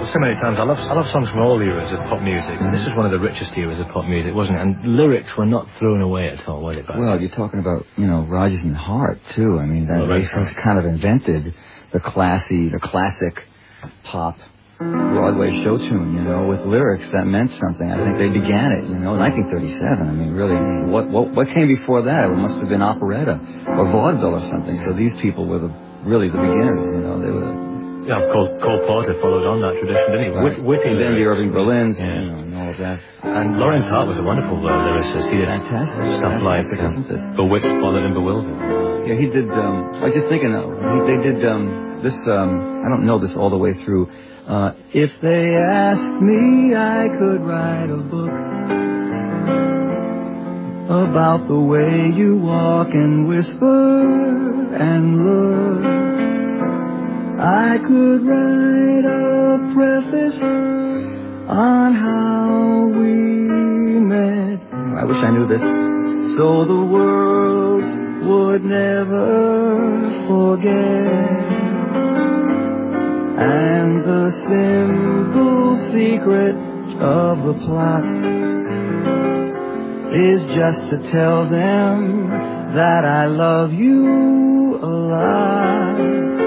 so many times, I love songs from all eras of pop music. And this was one of the richest eras of pop music, wasn't it? And lyrics were not thrown away at all, were they? Well, you're talking about, Rodgers and Hart, too. I mean, they kind of invented the classic pop Broadway show tune, with lyrics that meant something. I think they began it, 1937. I mean, really, what came before that? It must have been operetta or vaudeville or something. So these people were really the beginners, They were Cole Porter followed on that tradition, didn't he? Right. Witty and then the Irving Berlins, and all of that. And Lawrence Hart was a wonderful lyricist. He did fantastic stuff like Bewitched, Bothered and Bewildered. Yeah, he did. I was just thinking, they did this. I don't know this all the way through. If they asked me, I could write a book about the way you walk and whisper and look. I could write a preface on how we met. I wish I knew this. So the world would never forget. And the simple secret of the plot is just to tell them that I love you a lot.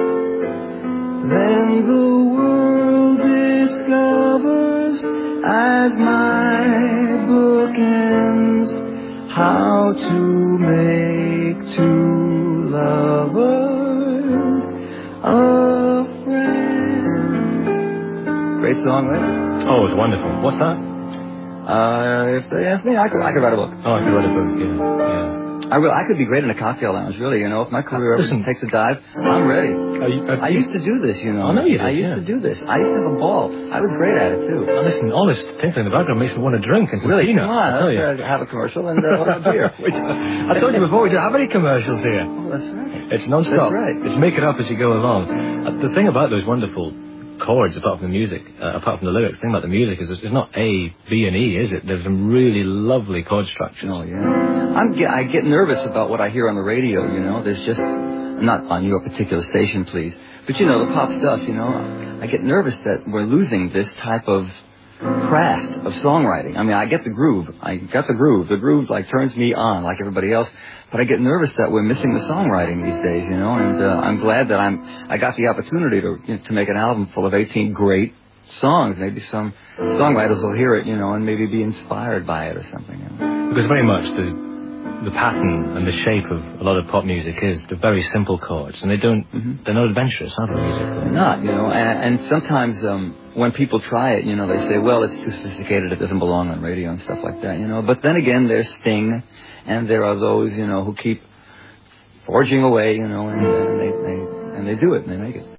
Then the world discovers as my book ends how to make two lovers a friend. Great song, right? Oh, it was wonderful. What's that? If they ask me, I could write a book. Oh, I could write a book, yeah. I could be great in a cocktail lounge, really, If my career ever takes a dive, I'm ready. I used to do this, I know you did, I used to do this. I used to have a ball. I was great at it, too. Now listen, all this tinkling in the background makes me want to drink and some really, peanuts. Come on, I tell you. Have a commercial and a beer. I told you before, we don't have any commercials here. Oh, that's right. It's non-stop. That's right. It's make it up as you go along. The thing about those wonderful chords, apart from the music, apart from the lyrics, the thing about the music is there's not A, B, and E, is it? There's some really lovely chord structures. Oh, yeah. I get nervous about what I hear on the radio, There's just, not on your particular station, please, but, the pop stuff, I get nervous that we're losing this type of craft of songwriting. I mean, I get the groove. The groove, turns me on, like everybody else. But I get nervous that we're missing the songwriting these days, And I'm glad that I got the opportunity to make an album full of 18 great songs. Maybe some songwriters will hear it, and maybe be inspired by it or something. Because very much the pattern and the shape of a lot of pop music is the very simple chords, and they're not adventurous, are they? They're not, and sometimes when people try it, they say, well, it's too sophisticated, it doesn't belong on radio and stuff like that, But then again, there's Sting, and there are those, who keep forging away, and they do it and they make it.